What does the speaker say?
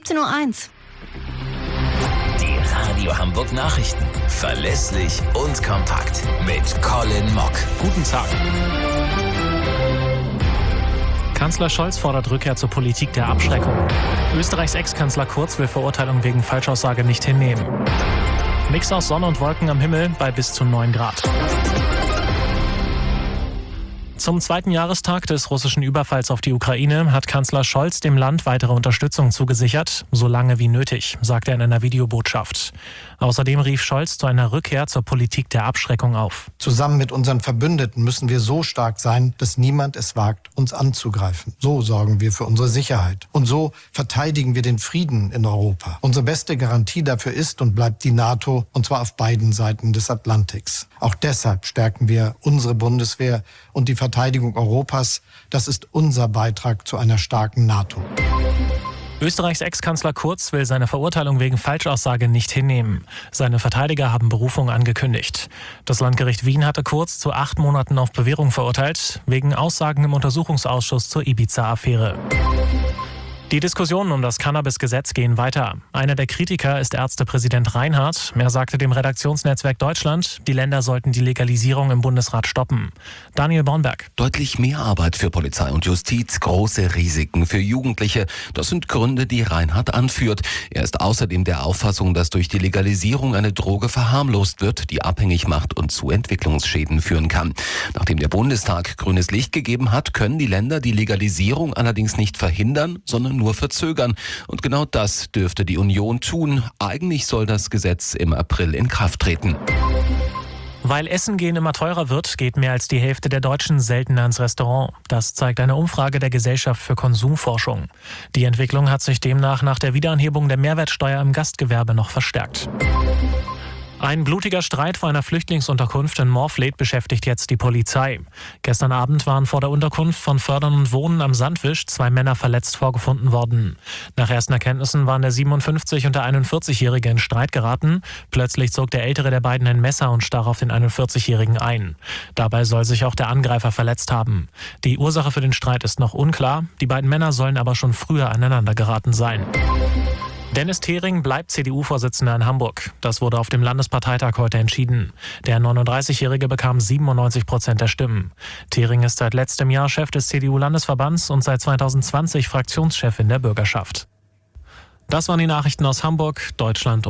17:01 Uhr. Die Radio Hamburg Nachrichten. Verlässlich und kompakt. Mit Colin Mock. Guten Tag. Kanzler Scholz fordert Rückkehr zur Politik der Abschreckung. Österreichs Ex-Kanzler Kurz will Verurteilung wegen Falschaussage nicht hinnehmen. Mix aus Sonne und Wolken am Himmel bei bis zu 9 Grad. Zum 2. Jahrestag des russischen Überfalls auf die Ukraine hat Kanzler Scholz dem Land weitere Unterstützung zugesichert, so lange wie nötig, sagt er in einer Videobotschaft. Außerdem rief Scholz zu einer Rückkehr zur Politik der Abschreckung auf. Zusammen mit unseren Verbündeten müssen wir so stark sein, dass niemand es wagt, uns anzugreifen. So sorgen wir für unsere Sicherheit. Und so verteidigen wir den Frieden in Europa. Unsere beste Garantie dafür ist und bleibt die NATO, und zwar auf beiden Seiten des Atlantiks. Auch deshalb stärken wir unsere Bundeswehr und die Verteidigung Europas. Das ist unser Beitrag zu einer starken NATO. Österreichs Ex-Kanzler Kurz will seine Verurteilung wegen Falschaussage nicht hinnehmen. Seine Verteidiger haben Berufung angekündigt. Das Landgericht Wien hatte Kurz zu 8 Monaten auf Bewährung verurteilt, wegen Aussagen im Untersuchungsausschuss zur Ibiza-Affäre. Die Diskussionen um das Cannabis-Gesetz gehen weiter. Einer der Kritiker ist Ärztepräsident Reinhardt. Er sagte dem Redaktionsnetzwerk Deutschland, die Länder sollten die Legalisierung im Bundesrat stoppen. Daniel Bornberg. Deutlich mehr Arbeit für Polizei und Justiz, große Risiken für Jugendliche. Das sind Gründe, die Reinhardt anführt. Er ist außerdem der Auffassung, dass durch die Legalisierung eine Droge verharmlost wird, die abhängig macht und zu Entwicklungsschäden führen kann. Nachdem der Bundestag grünes Licht gegeben hat, können die Länder die Legalisierung allerdings nicht verhindern, sondern nur verzögern. Und genau das dürfte die Union tun. Eigentlich soll das Gesetz im April in Kraft treten. Weil Essen gehen immer teurer wird, geht mehr als die Hälfte der Deutschen seltener ins Restaurant. Das zeigt eine Umfrage der Gesellschaft für Konsumforschung. Die Entwicklung hat sich demnach nach der Wiederanhebung der Mehrwertsteuer im Gastgewerbe noch verstärkt. Ein blutiger Streit vor einer Flüchtlingsunterkunft in Morfleet beschäftigt jetzt die Polizei. Gestern Abend waren vor der Unterkunft von Fördern und Wohnen am Sandwisch 2 Männer verletzt vorgefunden worden. Nach ersten Erkenntnissen waren der 57- und der 41-Jährige in Streit geraten. Plötzlich zog der ältere der beiden ein Messer und stach auf den 41-Jährigen ein. Dabei soll sich auch der Angreifer verletzt haben. Die Ursache für den Streit ist noch unklar. Die beiden Männer sollen aber schon früher aneinander geraten sein. Dennis Thering bleibt CDU-Vorsitzender in Hamburg. Das wurde auf dem Landesparteitag heute entschieden. Der 39-Jährige bekam 97% der Stimmen. Thering ist seit letztem Jahr Chef des CDU-Landesverbands und seit 2020 Fraktionschef in der Bürgerschaft. Das waren die Nachrichten aus Hamburg, Deutschland und